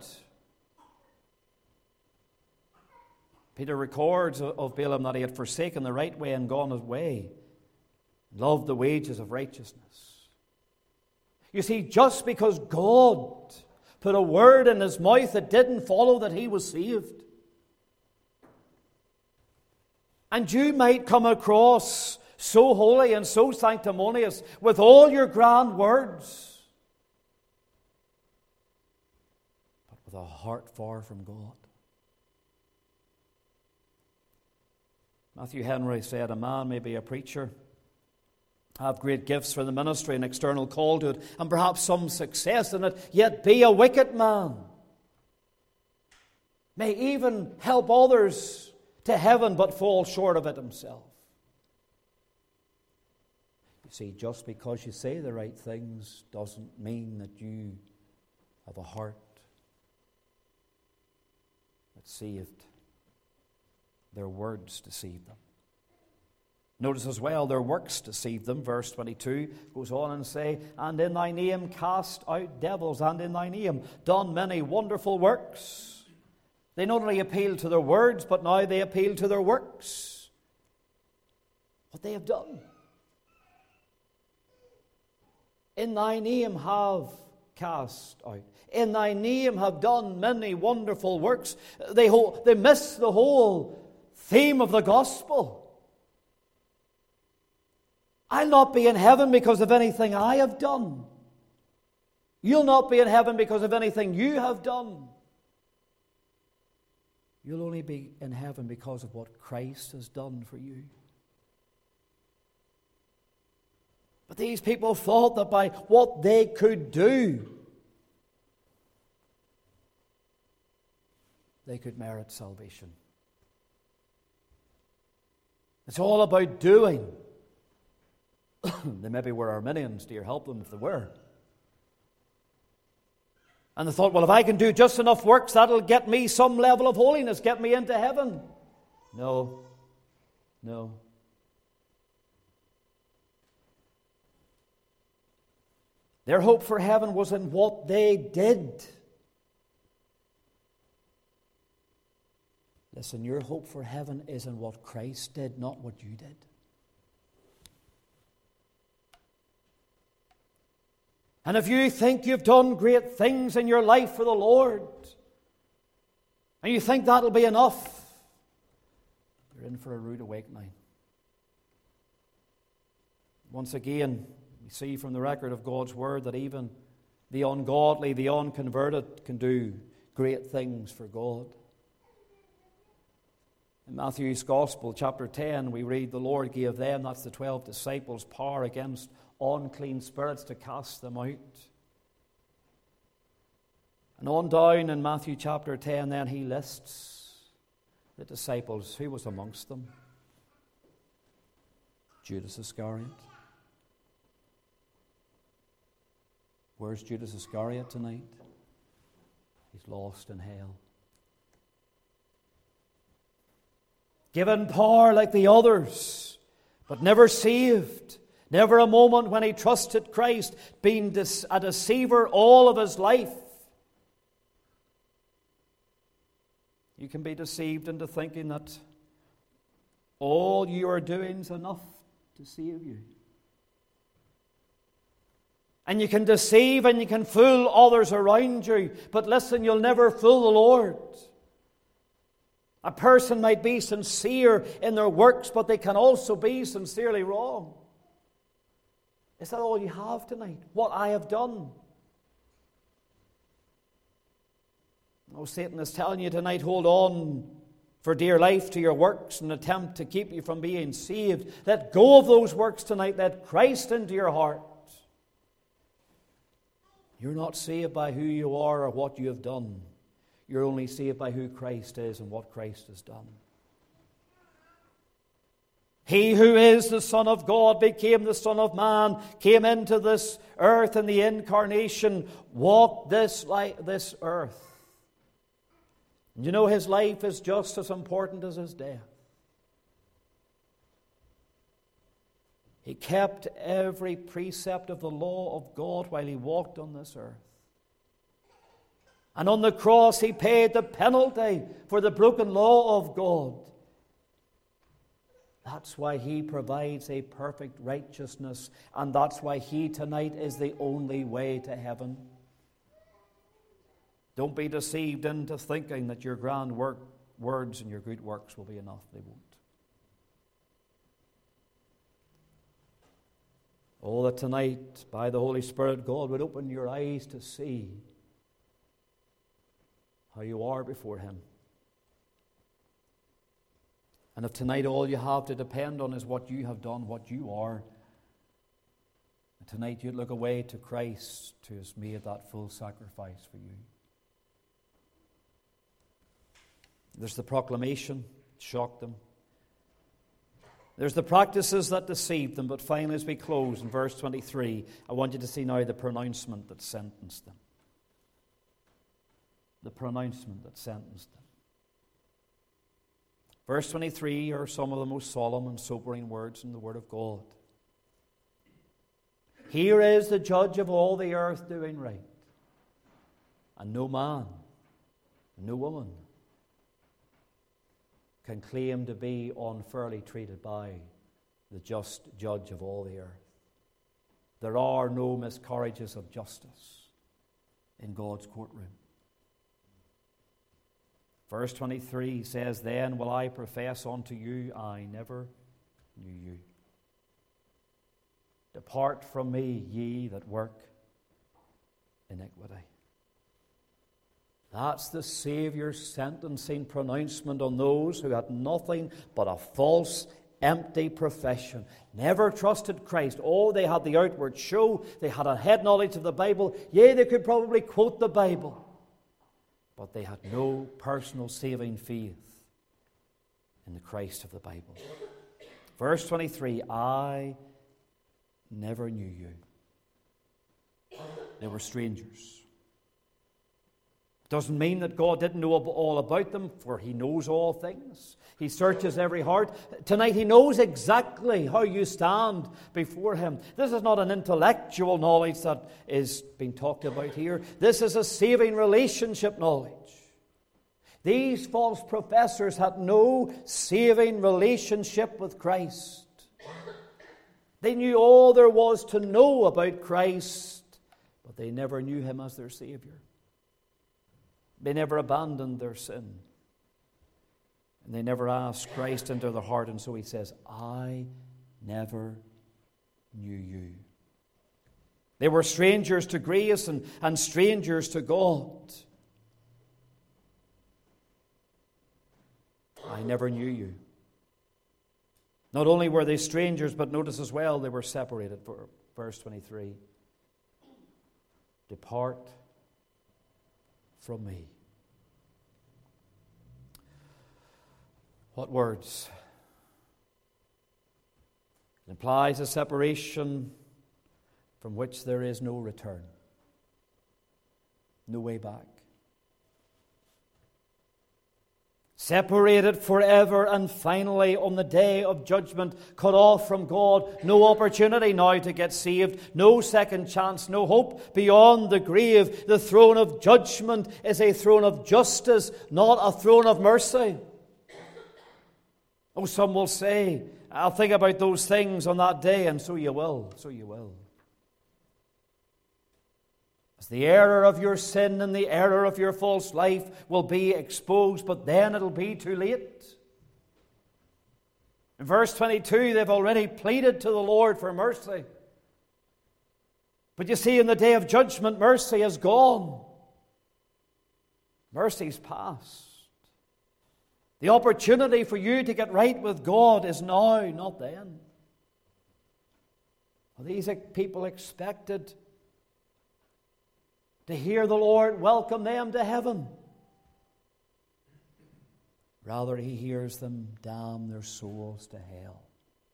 Peter records of Balaam that he had forsaken the right way and gone his way, loved the wages of righteousness. You see, just because God put a word in his mouth, it didn't follow that he was saved. And you might come across so holy and so sanctimonious with all your grand words, but with a heart far from God. Matthew Henry said, a man may be a preacher, have great gifts for the ministry and external call to it, and perhaps some success in it, yet be a wicked man. May even help others to heaven, but fall short of it himself. You see, just because you say the right things doesn't mean that you have a heart that's saved. Their words deceive them. Notice as well, their works deceive them. Verse twenty-two goes on and say, and in thy name cast out devils, and in thy name done many wonderful works. They not only appeal to their words, but now they appeal to their works. What they have done. In thy name have cast out. In thy name have done many wonderful works. They, ho- they miss the whole theme of the gospel. I'll not be in heaven because of anything I have done. You'll not be in heaven because of anything you have done. You'll only be in heaven because of what Christ has done for you. But these people thought that by what they could do, they could merit salvation. It's all about doing. They maybe were Arminians. Dear, help them if they were. And they thought, well, if I can do just enough works, that'll get me some level of holiness, get me into heaven. No. No. Their hope for heaven was in what they did. Listen, your hope for heaven is in what Christ did, not what you did. And if you think you've done great things in your life for the Lord, and you think that'll be enough, you're in for a rude awakening. Once again, we see from the record of God's Word that even the ungodly, the unconverted, can do great things for God. In Matthew's Gospel, chapter ten, we read, the Lord gave them, that's the twelve disciples, power against unclean spirits to cast them out. And on down in Matthew chapter ten, then he lists the disciples. Who was amongst them? Judas Iscariot. Where's Judas Iscariot tonight? He's lost in hell. Given power like the others, but never saved. Never a moment when he trusted Christ, being a deceiver all of his life. You can be deceived into thinking that all you are doing is enough to save you. And you can deceive and you can fool others around you. But listen, you'll never fool the Lord. A person might be sincere in their works, but they can also be sincerely wrong. Is that all you have tonight? What I have done? Oh, Satan is telling you tonight, hold on for dear life to your works in an attempt to keep you from being saved. Let go of those works tonight. Let Christ into your heart. You're not saved by who you are or what you have done. You're only saved by who Christ is and what Christ has done. He who is the Son of God became the Son of Man, came into this earth in the incarnation, walked this, life, this earth. You know, his life is just as important as his death. He kept every precept of the law of God while he walked on this earth. And on the cross he paid the penalty for the broken law of God. That's why he provides a perfect righteousness, and that's why he tonight is the only way to heaven. Don't be deceived into thinking that your grand work, words and your good works will be enough. They won't. Oh, that tonight, by the Holy Spirit, God would open your eyes to see how you are before him. And if tonight all you have to depend on is what you have done, what you are, and tonight you'd look away to Christ who has made that full sacrifice for you. There's the proclamation, it shocked them. There's the practices that deceived them, but finally as we close in verse twenty-three, I want you to see now the pronouncement that sentenced them. The pronouncement that sentenced them. Verse twenty-three are some of the most solemn and sobering words in the Word of God. Here is the judge of all the earth doing right, and no man, no woman can claim to be unfairly treated by the just judge of all the earth. There are no miscarriages of justice in God's courtroom. Verse twenty-three says, Then will I profess unto you, I never knew you. Depart from me, ye that work iniquity. That's the Saviour's sentencing pronouncement on those who had nothing but a false, empty profession. Never trusted Christ. Oh, they had the outward show. They had a head knowledge of the Bible. Yea, they could probably quote the Bible. But they had no personal saving faith in the Christ of the Bible. Verse twenty-three, I never knew you. They were strangers. Doesn't mean that God didn't know all about them, for He knows all things. He searches every heart. Tonight He knows exactly how you stand before Him. This is not an intellectual knowledge that is being talked about here. This is a saving relationship knowledge. These false professors had no saving relationship with Christ. They knew all there was to know about Christ, but they never knew Him as their Savior. They never abandoned their sin. And they never asked Christ into their heart. And so He says, I never knew you. They were strangers to grace and, and strangers to God. I never knew you. Not only were they strangers, but notice as well, they were separated. For verse twenty-three. Depart from me. What words? It implies a separation from which there is no return, no way back. Separated forever and finally on the day of judgment, cut off from God, no opportunity now to get saved, no second chance, no hope beyond the grave. The throne of judgment is a throne of justice, not a throne of mercy. Oh, some will say, I'll think about those things on that day, and so you will, so you will. As the error of your sin and the error of your false life will be exposed, but then it'll be too late. In verse twenty-two, they've already pleaded to the Lord for mercy. But you see, in the day of judgment, mercy is gone. Mercy's past. The opportunity for you to get right with God is now, not then. Well, these people expected to hear the Lord welcome them to heaven. Rather, He hears them damn their souls to hell.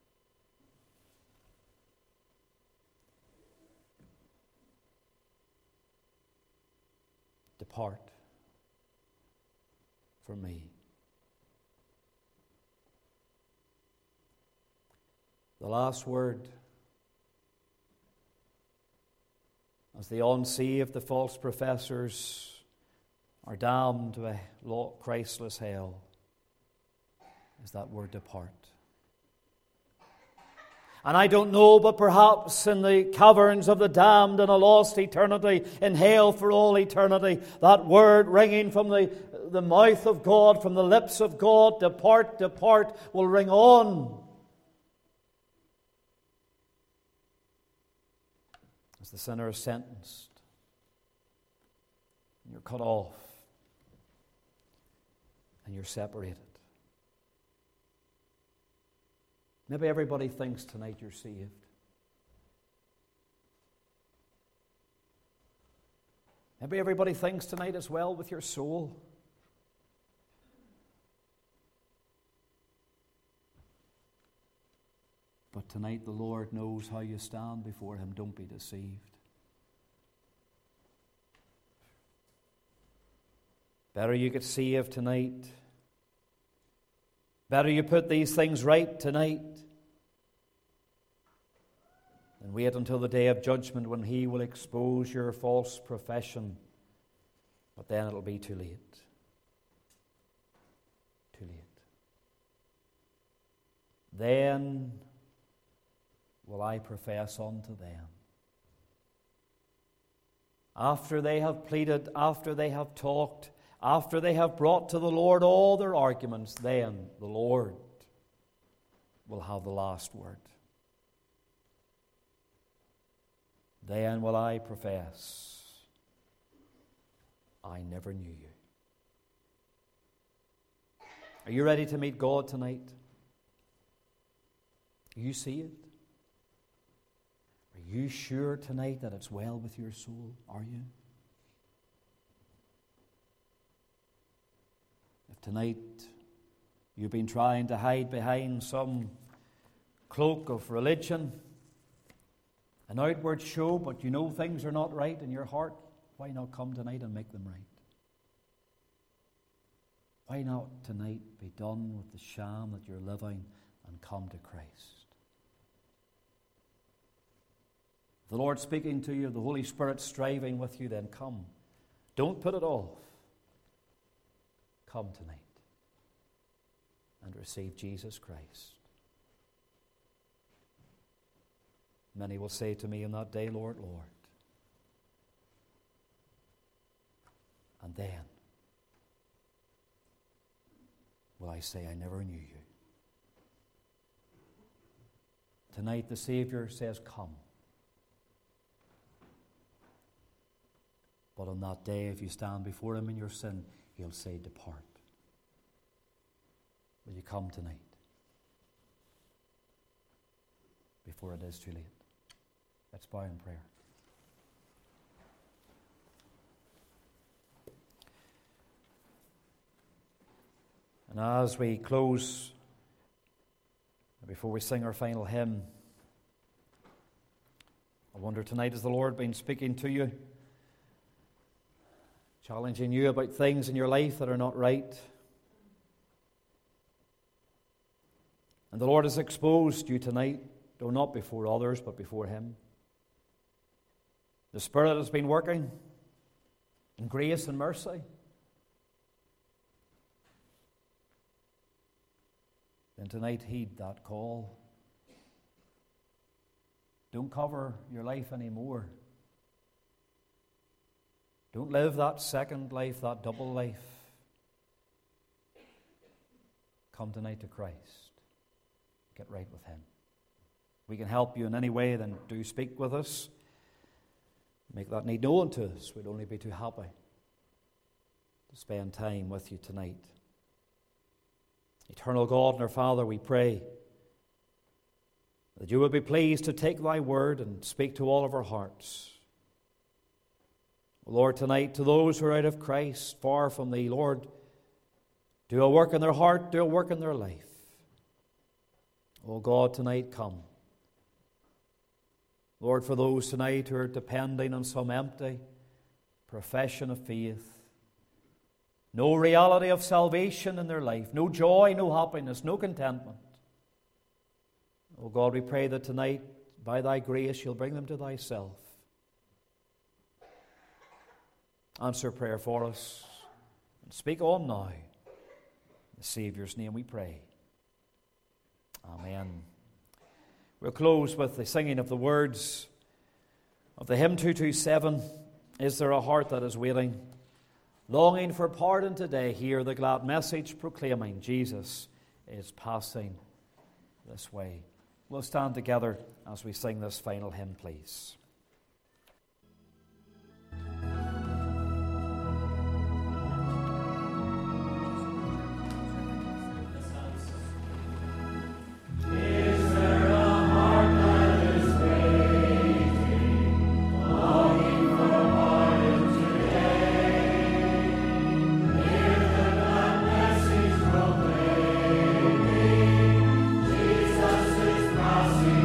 Depart from me. The last word, as the unsaved, the false professors are damned to a Christless hell, is that word depart. And I don't know, but perhaps in the caverns of the damned in a lost eternity, in hell for all eternity, that word ringing from the, the mouth of God, from the lips of God, depart, depart, will ring on. As the sinner is sentenced, and you're cut off, and you're separated. Maybe everybody thinks tonight you're saved. Maybe everybody thinks tonight as well with your soul. But tonight the Lord knows how you stand before Him. Don't be deceived. Better you get saved tonight. Better you put these things right tonight than wait until the day of judgment when He will expose your false profession. But then it'll be too late. Too late. Then will I profess unto them. After they have pleaded, after they have talked, after they have brought to the Lord all their arguments, then the Lord will have the last word. Then will I profess, I never knew you. Are you ready to meet God tonight? You see it? Are you sure tonight that it's well with your soul? Are you? If tonight you've been trying to hide behind some cloak of religion, an outward show, but you know things are not right in your heart, why not come tonight and make them right? Why not tonight be done with the sham that you're living and come to Christ? The Lord speaking to you, the Holy Spirit striving with you, then come. Don't put it off. Come tonight and receive Jesus Christ. Many will say to me in that day, Lord, Lord. And then will I say, I never knew you. Tonight the Savior says, come. But on that day, if you stand before Him in your sin, He'll say, depart. Will you come tonight? Before it is too late. Let's bow in prayer. And as we close, before we sing our final hymn, I wonder tonight, has the Lord been speaking to you? Challenging you about things in your life that are not right? And the Lord has exposed you tonight, though not before others, but before Him. The Spirit has been working in grace and mercy. Then tonight, heed that call. Don't cover your life anymore. Don't live that second life, that double life. Come tonight to Christ. Get right with Him. We can help you in any way, then do speak with us. Make that need known to us. We'd only be too happy to spend time with you tonight. Eternal God and our Father, we pray that you would be pleased to take thy word and speak to all of our hearts. Lord, tonight, to those who are out of Christ, far from thee, Lord, do a work in their heart, do a work in their life. Oh God, tonight come. Lord, for those tonight who are depending on some empty profession of faith, no reality of salvation in their life, no joy, no happiness, no contentment. Oh God, we pray that tonight, by thy grace, you'll bring them to thyself. Answer prayer for us and speak on now. In the Saviour's name we pray. Amen. We'll close with the singing of the words of the hymn two twenty-seven. Is there a heart that is waiting, longing for pardon today? Hear the glad message proclaiming, Jesus is passing this way. We'll stand together as we sing this final hymn, please. Passing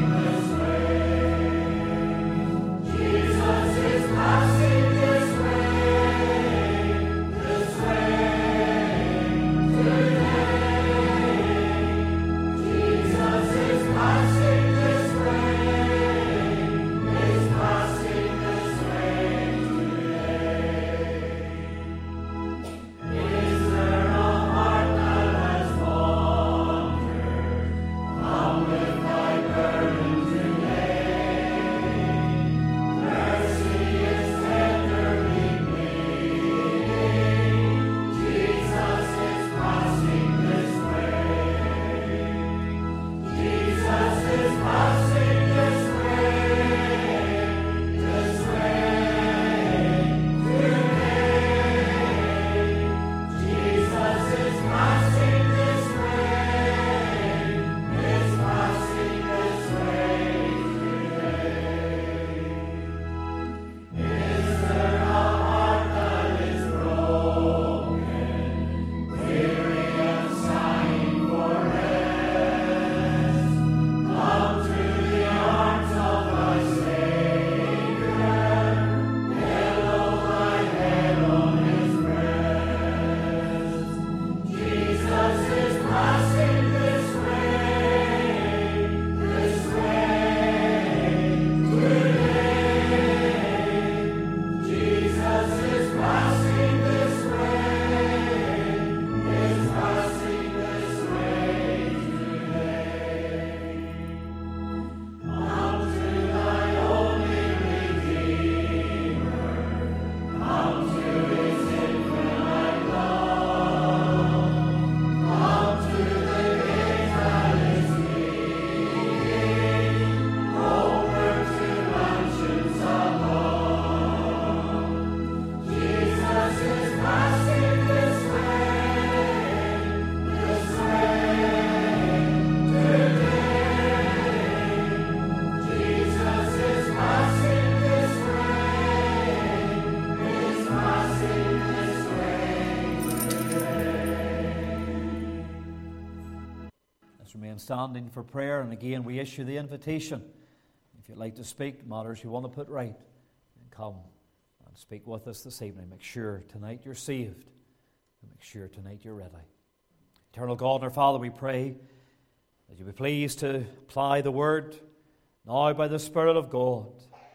Remain standing for prayer, and again we issue the invitation. If you'd like to speak matters you want to put right, then come and speak with us this evening. Make sure tonight you're saved, and make sure tonight you're ready. Eternal God and our Father, we pray that you be pleased to apply the word now by the Spirit of God.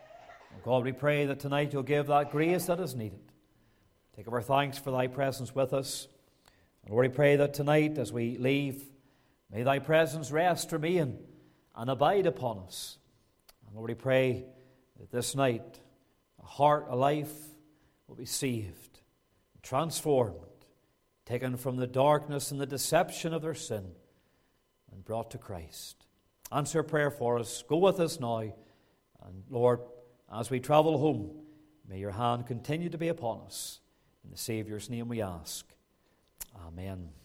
And God, we pray that tonight you'll give that grace that is needed. Take up our thanks for thy presence with us. And Lord, we pray that tonight as we leave, may thy presence rest, remain, and abide upon us. And Lord, we pray that this night a heart, a life will be saved, transformed, taken from the darkness and the deception of their sin, and brought to Christ. Answer prayer for us. Go with us now. And Lord, as we travel home, may your hand continue to be upon us. In the Saviour's name we ask. Amen.